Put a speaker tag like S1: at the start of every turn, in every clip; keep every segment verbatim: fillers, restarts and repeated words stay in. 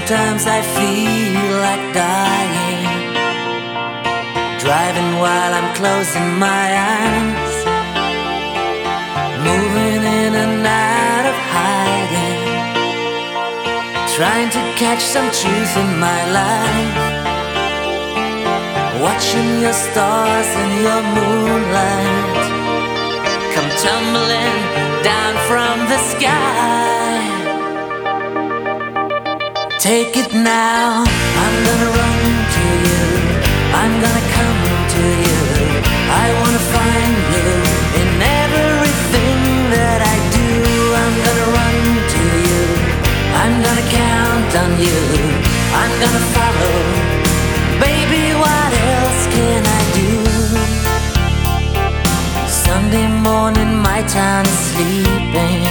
S1: Sometimes I feel like dying, driving while I'm closing my eyes, moving in and out of hiding, trying to catch some truth in my life, watching your stars and your moonlight come tumbling down from the sky. Take it now, I'm gonna run to you, I'm gonna come to you. I wanna find you in everything that I do. I'm gonna run to you, I'm gonna count on you, I'm gonna follow. Baby, what else can I do? Sunday morning, my town is sleeping,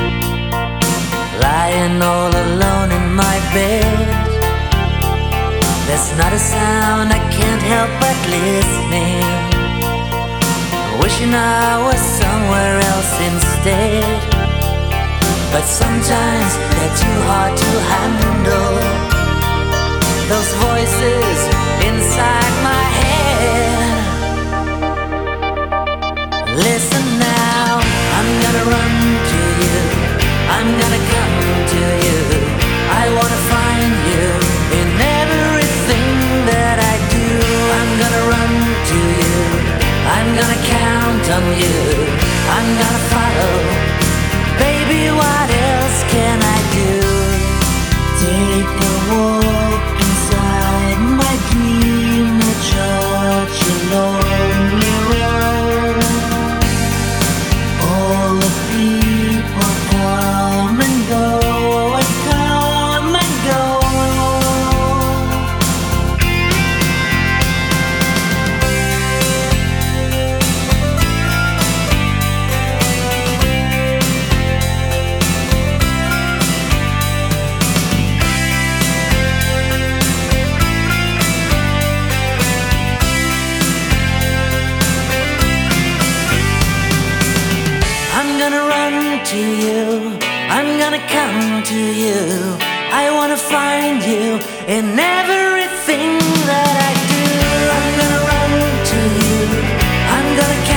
S1: lying all alone in my bed. There's not a sound, I can't help but listening, wishing I was somewhere else instead. But sometimes they're too hard to handle, those voices inside my head. Listen now, I'm gonna run to you, I'm gonna come to you. I wanna find you in everything that I do. I'm gonna run to you, I'm gonna count on you, I'm gonna follow. Baby, what else can I do? Take a walk inside my dream, a church, a lonely road. All the people come and go, and come and go. I'm gonna run to you, I'm gonna come to you. I wanna find you in everything that I do. I'm gonna run to you, I'm gonna come